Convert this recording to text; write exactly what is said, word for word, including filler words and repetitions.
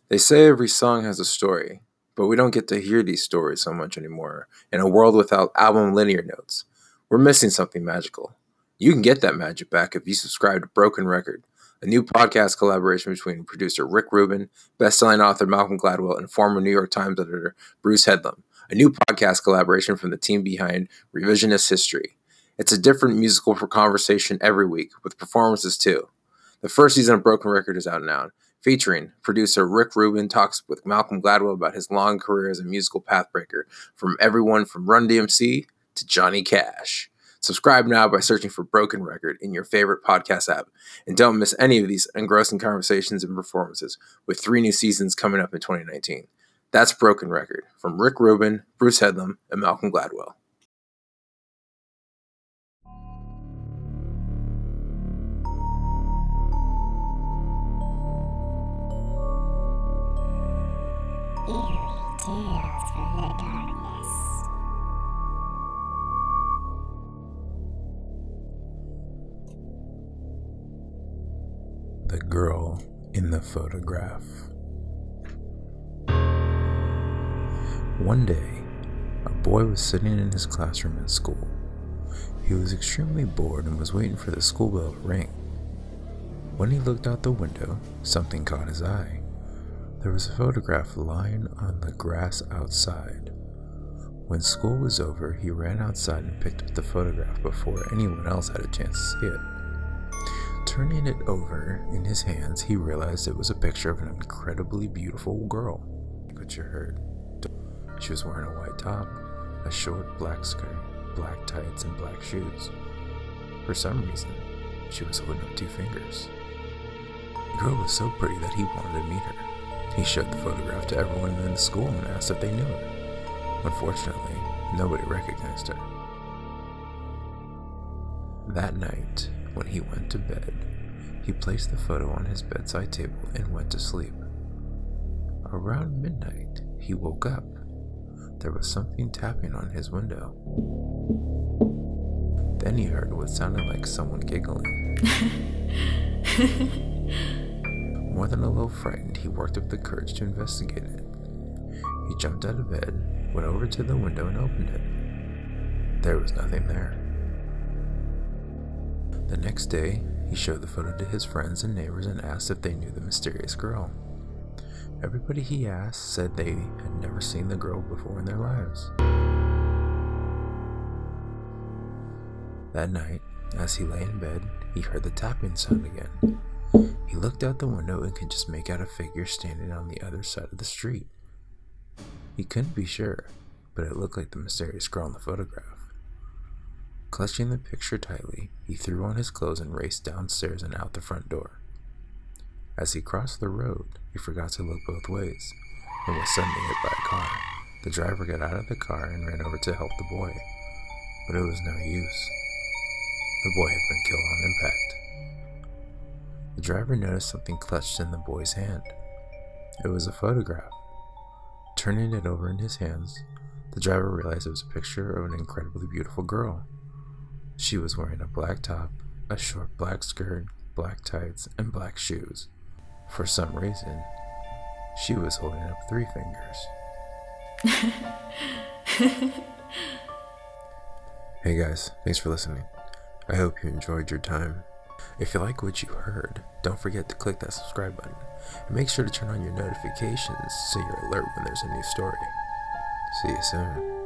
They say every song has a story, but we don't get to hear these stories so much anymore. In a world without album linear notes, we're missing something magical. You can get that magic back if you subscribe to Broken Record, a new podcast collaboration between producer Rick Rubin, best-selling author Malcolm Gladwell, and former New York Times editor Bruce Headlam. A new podcast collaboration from the team behind Revisionist History. It's a different musical for conversation every week, with performances too. The first season of Broken Record is out now, featuring producer Rick Rubin talks with Malcolm Gladwell about his long career as a musical pathbreaker, from everyone from Run D M C to Johnny Cash. Subscribe now by searching for Broken Record in your favorite podcast app, and don't miss any of these engrossing conversations and performances, with three new seasons coming up in twenty nineteen. That's Broken Record, from Rick Rubin, Bruce Headlam, and Malcolm Gladwell. Eerie Tales from the Darkness. The girl in the photograph. One day, a boy was sitting in his classroom at school. He was extremely bored and was waiting for the school bell to ring. When he looked out the window, something caught his eye. There was a photograph lying on the grass outside. When school was over, he ran outside and picked up the photograph before anyone else had a chance to see it. Turning it over in his hands, he realized it was a picture of an incredibly beautiful girl. But you heard. She was wearing a white top, a short black skirt, black tights, and black shoes. For some reason, she was holding up two fingers. The girl was so pretty that he wanted to meet her. He showed the photograph to everyone in the school and asked if they knew her. Unfortunately, nobody recognized her. That night, when he went to bed, he placed the photo on his bedside table and went to sleep. Around midnight, he woke up. There was something tapping on his window. Then he heard what sounded like someone giggling. More than a little frightened, he worked up the courage to investigate it. He jumped out of bed, went over to the window and opened it. There was nothing there. The next day, he showed the photo to his friends and neighbors and asked if they knew the mysterious girl. Everybody he asked said they had never seen the girl before in their lives. That night, as he lay in bed, he heard the tapping sound again. He looked out the window and could just make out a figure standing on the other side of the street. He couldn't be sure, but it looked like the mysterious girl in the photograph. Clutching the picture tightly, he threw on his clothes and raced downstairs and out the front door. As he crossed the road, he forgot to look both ways and was suddenly hit by a car. The driver got out of the car and ran over to help the boy, but it was no use. The boy had been killed on impact. The driver noticed something clutched in the boy's hand. It was a photograph. Turning it over in his hands, the driver realized it was a picture of an incredibly beautiful girl. She was wearing a black top, a short black skirt, black tights, and black shoes. For some reason, she was holding up three fingers. Hey guys, thanks for listening. I hope you enjoyed your time. If you like what you heard, don't forget to click that subscribe button, and make sure to turn on your notifications so you're alert when there's a new story. See you soon.